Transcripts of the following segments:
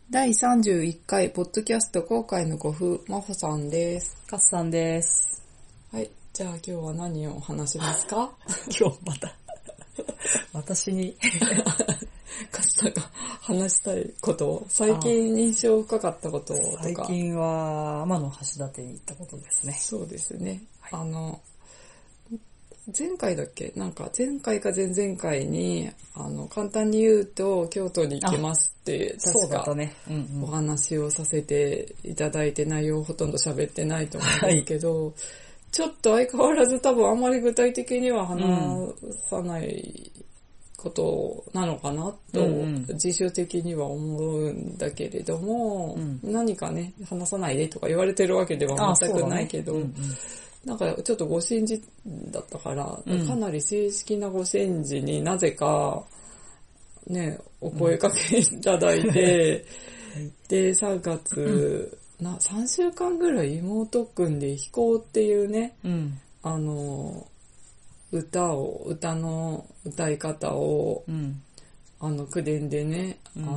第31回ポッドキャスト公開のご夫、まほさんです。 かっさんです。 はい、じゃあ今日は何を話しますか？ 今日また私にかっさんが話したいことを、最近印象深かったこととか。 最近は天橋立に行ったことですね。 そうですね。 はい、 前回だっけ？なんか前回か前々回に簡単に言うと京都に行きますって確かお話をさせていただいて、内容をほとんど喋ってないと思うんですけど、はい、ちょっと相変わらず多分あんまり具体的には話さないことなのかなと自主的には思うんだけれども、何かね話さないでとか言われてるわけでは全くないけど、なんかちょっとご神事だったから、かなり正式なご神事になぜかね、お声かけいただいて、で、3月、3週間ぐらい妹くんで飛行っていうね、歌の歌い方を、口伝でね、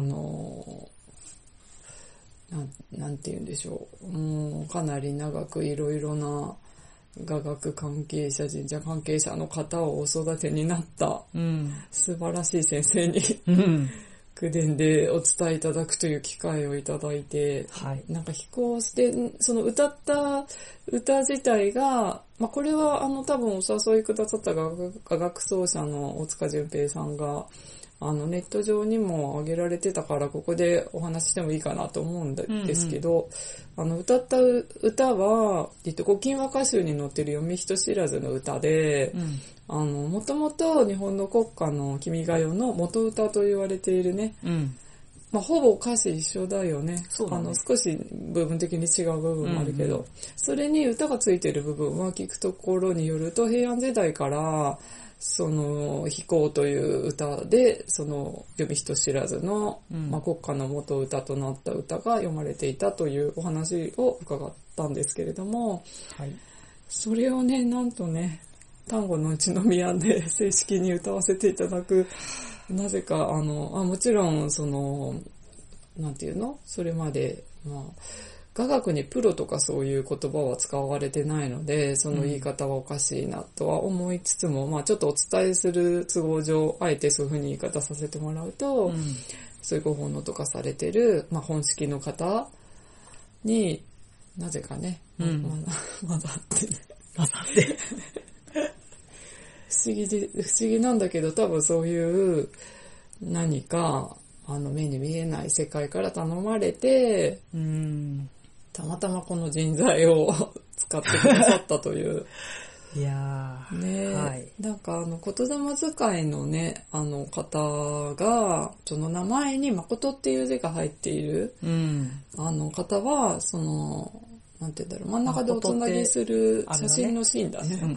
なんて言うんでしょう。もうかなり長くいろいろな雅楽関係者、神社関係者の方をお育てになった、素晴らしい先生に、口伝でお伝えいただくという機会をいただいて、なんか飛行して、その歌った歌自体が、これは多分お誘いくださった雅楽奏者の大塚淳平さんが、ネット上にも上げられてたから、ここでお話してもいいかなと思うんですけど、歌った歌は、古今和歌集に載ってる読み人知らずの歌で、もともと日本の国歌の君が代の元歌と言われているね、ほぼ歌詞一緒だよね。少し部分的に違う部分もあるけど、それに歌がついてる部分は聞くところによると、平安時代から、飛行という歌で、読み人知らずの、国歌の元歌となった歌が読まれていたというお話を伺ったんですけれども、それをね、なんとね、丹後の内宮で正式に歌わせていただく、なぜか、もちろん、なんていうの？それまで、雅楽にプロとかそういう言葉は使われてないので、その言い方はおかしいなとは思いつつも、ちょっとお伝えする都合上、あえてそういうふうに言い方させてもらうと、そういうご奉納とかされてる、本式の方になぜかね、混ざって不思議なんだけど、多分そういう何か目に見えない世界から頼まれて、たまたまこの人材を使ってくださったという。 いやー。 ね、なんか言霊使いのね、方が、その名前に誠っていう字が入っている、方は、なんて言うんだろう、真ん中でおつなぎする写真のシーンだね。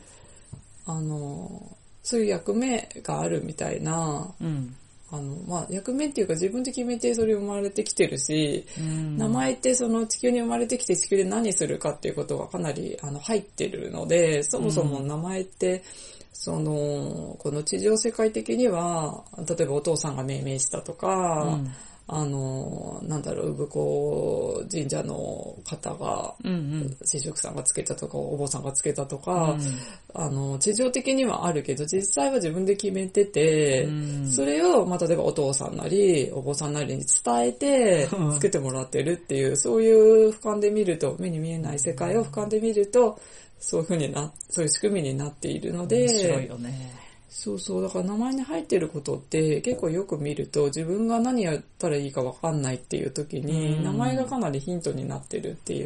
そういう役目があるみたいな、役目っていうか自分で決めてそれ生まれてきてるし、名前ってその地球に生まれてきて地球で何するかっていうことがかなり入ってるので、そもそも名前って、この地上世界的には、例えばお父さんが命名したとか、産子神社の方が、神職さんがつけたとか、お坊さんがつけたとか、地上的にはあるけど、実際は自分で決めてて、それを、例えばお父さんなり、お坊さんなりに伝えて、つけてもらってるっていう、そういう俯瞰で見ると、目に見えない世界を俯瞰で見ると、そういう仕組みになっているので、 面白いよね。 そう、だから名前に入ってることって結構よく見ると自分が何やったらいいか分かんないっていう時に名前がかなりヒントになってるっていう、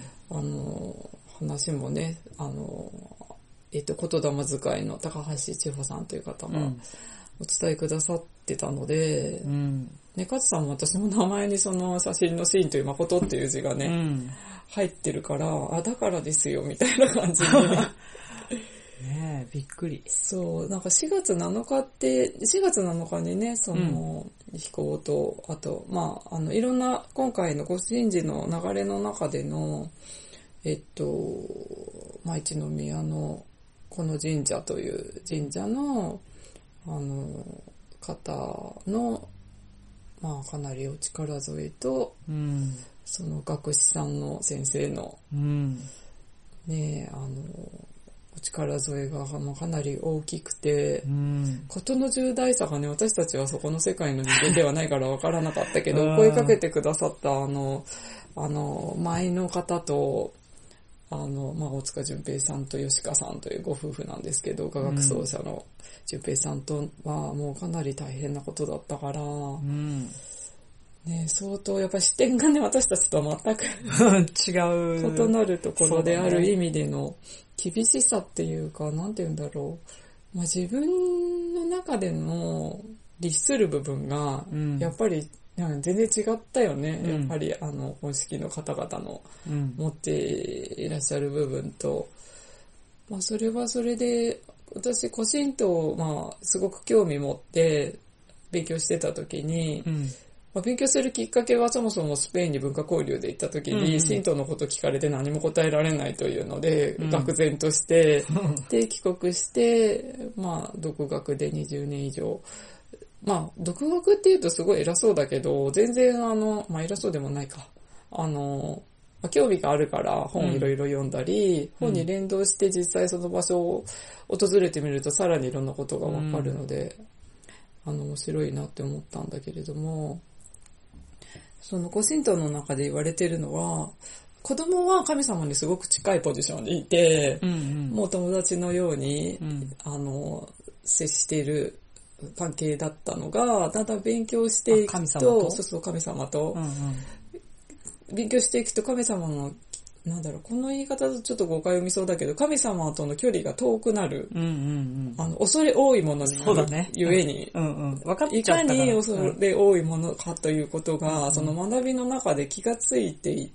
話もね、言霊使いの高橋千穂さんという方がお伝えくださってたので、勝さんも私も名前にその写真のシーンという誠っていう字がね、入ってるから、だからですよみたいな感じでねえ、びっくり。 そう、なんか4月7日にね、飛行と、あと、いろんな、今回のご神事の流れの中での、一宮の、この神社という神社の、方の、 まあかなりお力添えと、その学士さんの先生の、ね、お力添えがかなり大きくて、事の重大さがね、私たちはそこの世界の人間ではないから分からなかったけど、声かけてくださった前の方と、まあ、大塚淳平さんと吉川さんというご夫婦なんですけど、雅楽奏者の淳平さんとはもうかなり大変なことだったから、ね、相当やっぱり視点がね、私たちとは全く違う異なるところである意味での厳しさっていうか、なんて言うんだろう。まあ、自分の中での律する部分が、やっぱり全然違ったよね。やっぱり本式の方々の持っていらっしゃる部分と、まあ、それはそれで、私個人と、まあ、すごく興味持って勉強してた時に、勉強するきっかけはそもそもスペインに文化交流で行った時に、神道のこと聞かれて何も答えられないというので、愕然として、で、帰国して、まあ、独学で20年以上、まあ、独学って言うとすごい偉そうだけど、全然まあ、偉そうでもないか。興味があるから本いろいろ読んだり、本に連動して実際その場所を訪れてみるとさらにいろんなことがわかるので、面白いなって思ったんだけれども、その古神道の中で言われてるのは、子供は神様にすごく近いポジションにいて、もう友達のように、接している関係だったのが、だんだん勉強していくと、そう神様と、勉強していくと神様の、なんだろう、この言い方だとちょっと誤解を生みそうだけど、神様との距離が遠くなる。恐れ多いものになるゆえに、いかに恐れ多いものかということが、その学びの中で気がついていって、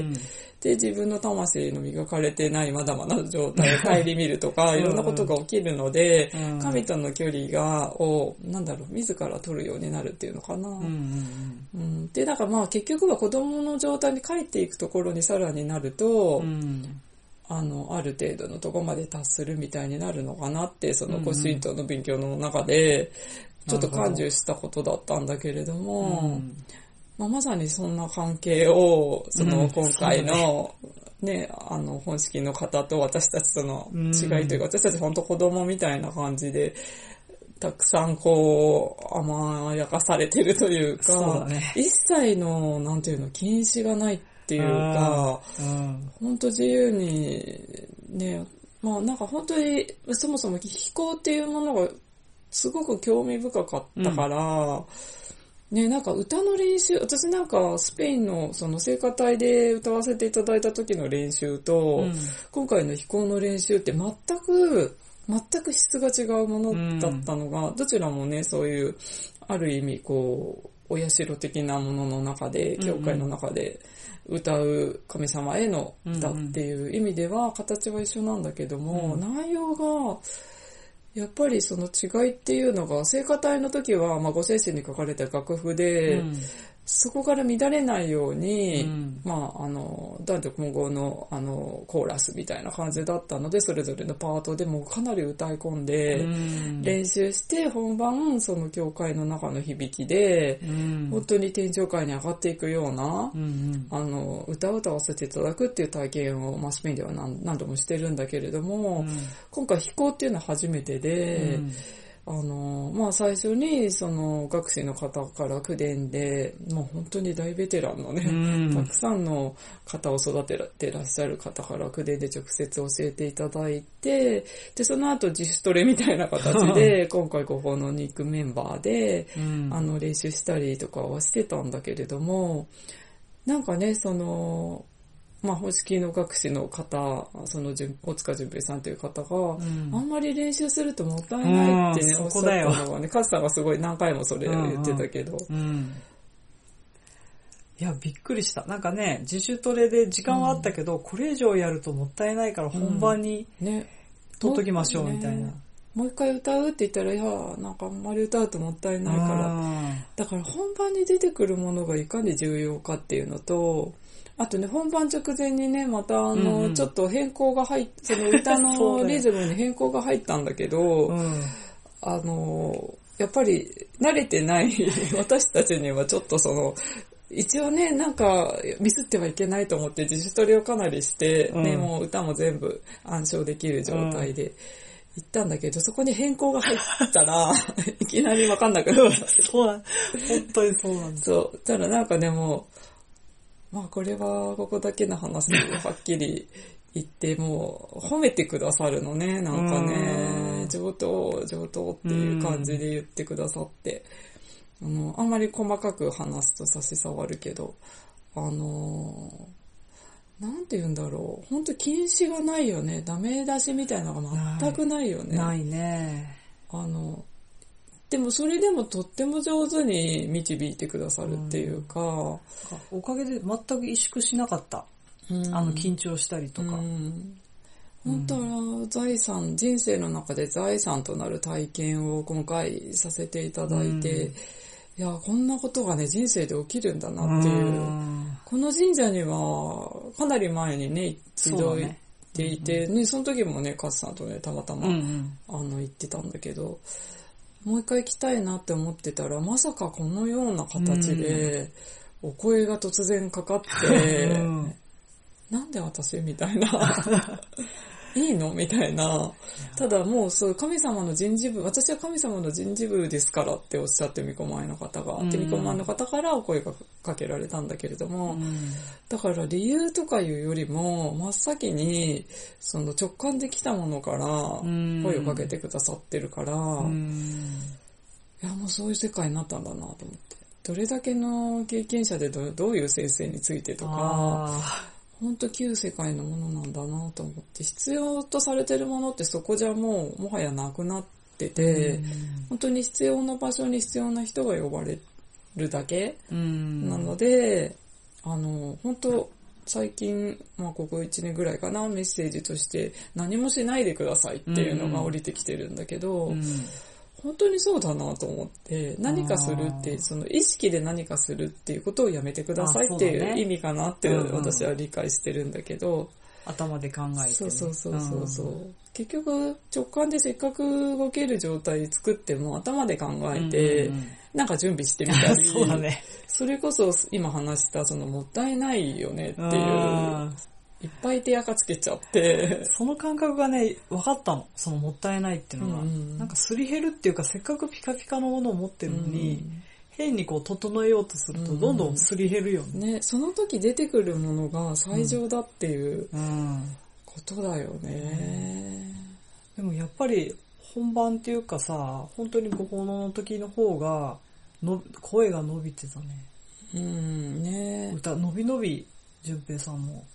で、自分の魂の磨かれてないまだまだの状態を顧みるとか、いろんなことが起きるので、神との距離を、なんだろう、自ら取るようになるっていうのかな。で、だからまあ結局は子供の状態に帰っていくところにさらになると、ある程度のところまで達するみたいになるのかなって、その古神道の勉強の中で、ちょっと感受したことだったんだけれども、まさにそんな関係を、今回の、本式の方と私たちとの違いというか、私たち本当子供みたいな感じで、たくさん甘やかされてるというか、一切の、なんていうの、禁止がないっていうか、本当自由に、ね、まあなんか本当に、そもそも飛行っていうものがすごく興味深かったから、ね、なんか歌の練習、私なんかスペインのその聖歌隊で歌わせていただいた時の練習と、今回の飛行の練習って全く質が違うものだったのが、どちらもね、そういう、ある意味お社的なものの中で、教会の中で歌う神様への歌っていう意味では、形は一緒なんだけども、内容が、やっぱりその違いっていうのが、聖歌隊の時は、まあ、ご聖師に書かれた楽譜で、そこから乱れないように、まあ、男女混合の、コーラスみたいな感じだったので、それぞれのパートでもかなり歌い込んで、練習して、本番、その教会の中の響きで、本当に天上界に上がっていくような、歌を歌わせていただくっていう体験を、まあ、スペインでは何度もしてるんだけれども、今回飛行っていうのは初めてで、まあ最初にその学士の方から口伝で、もう本当に大ベテランのね、たくさんの方を育ててらっしゃる方から口伝で直接教えていただいて、で、その後自主トレみたいな形で、今回ここのニックメンバーで、練習したりとかはしてたんだけれども、なんかね、まあ、本式の学士の方、大塚淳平さんという方が、あんまり練習するともったいないってね、おっしゃったのはね、カズさんがすごい何回もそれ言ってたけど。 いや、びっくりした。なんかね、自主トレで時間はあったけど、これ以上やるともったいないから本番に取っときましょうみたいな。 もう一回歌うって言ったら、いや、なんかあんまり歌うともったいないから。だから本番に出てくるものがいかに重要かっていうのと、あとね、本番直前にね、またちょっと変更が入って、その歌のリズムに変更が入ったんだけど、ややっぱり慣れてない私たちにはちょっと一応ね、なんかミスってはいけないと思って自主トレをかなりして、ね、もう歌も全部暗唱できる状態で行ったんだけど、そこに変更が入ったら、いきなりわかんなくなった。 そうなん、本当にそうなんです。 そう。ただなんかでも、まあこれはここだけの話をはっきり言って、もう褒めてくださるのね、なんかね、上等っていう感じで言ってくださって、あんまり細かく話すと差し障るけど、なんて言うんだろう。ほんと禁止がないよね。ダメ出しみたいなのが全くないよね。 ないね。 でもそれでもとっても上手に導いてくださるっていうか、 おかげで全く萎縮しなかった。緊張したりとか。 本当は財産、人生の中で財産となる体験を今回させていただいて、いや、こんなことがね、人生で起きるんだなっていう。この神社には、かなり前にね、一度行っていて、ね、その時もね、カズさんとね、たまたま、行ってたんだけど、もう一回行きたいなって思ってたら、まさかこのような形で、お声が突然かかって、なんで私みたいな。いいのみたいな。ただもう神様の人事部、私は神様の人事部ですからっておっしゃってみこまいの方が、みこまいの方からお声がかけられたんだけれども、だから理由とかいうよりも、真っ先に直感で来たものから声をかけてくださってるから、いやもうそういう世界になったんだなと思って。どれだけの経験者でどういう先生についてとか、本当旧世界のものなんだなと思って、必要とされてるものってそこじゃもはやなくなってて、本当に必要な場所に必要な人が呼ばれるだけなので、本当最近、ここ1年ぐらいかな、メッセージとして何もしないでくださいっていうのが降りてきてるんだけど、本当にそうだなと思って、何かするって、意識で何かするっていうことをやめてくださいっていう意味かなって私は理解してるんだけど、 頭で考えて、ね。 そう。結局直感でせっかく動ける状態作っても頭で考えて、なんか準備してみたり、 そうだね。 それこそ今話したもったいないよねっていう、いっぱい手垢つけちゃって。 その感覚がね、分かったの。もったいないっていうのが。なんかすり減るっていうか、せっかくピカピカのものを持ってるのに、変に整えようとすると、どんどんすり減るよね。 ね、その時出てくるものが最上だっていうことだよね。 でもやっぱり本番っていうかさ、本当にご奉納の時の方が、声が伸びてたね。 ね。 歌、伸び伸び、淳平さんも。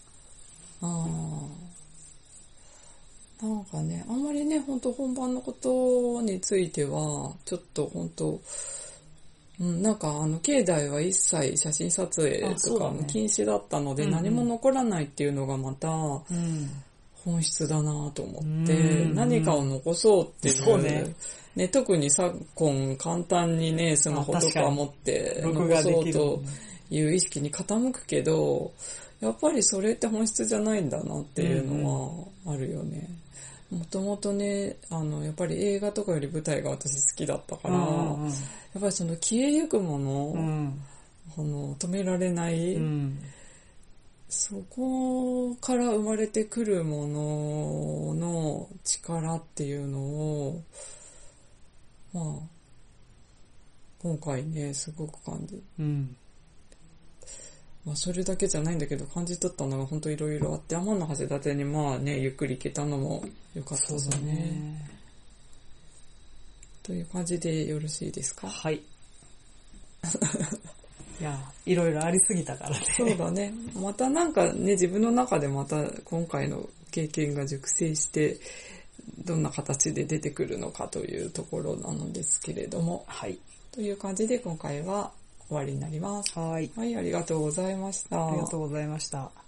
なんかね、あんまりね、本当本番のことについては、ちょっと本当、なんか境内は一切写真撮影とか禁止だったので、何も残らないっていうのがまた、本質だなと思って、何かを残そうっていう、ね、特に昨今簡単にね、スマホとか持って残そうという意識に傾くけど、やっぱりそれって本質じゃないんだなっていうのはあるよね。もともとね、やっぱり映画とかより舞台が私好きだったから、やっぱり消えゆくもの、止められない、そこから生まれてくるものの力っていうのを、今回ね、すごく感じ。それだけじゃないんだけど、感じ取ったのが本当いろいろあって、天橋立にゆっくり行けたのも良かったですね。という感じでよろしいですか？ はい。いや、いろいろありすぎたからね。 そうだね。またなんかね、自分の中でまた今回の経験が熟成して、どんな形で出てくるのかというところなのですけれども。 はい。 という感じで今回は終わりになります。 はい。 はい、ありがとうございました。 ありがとうございました。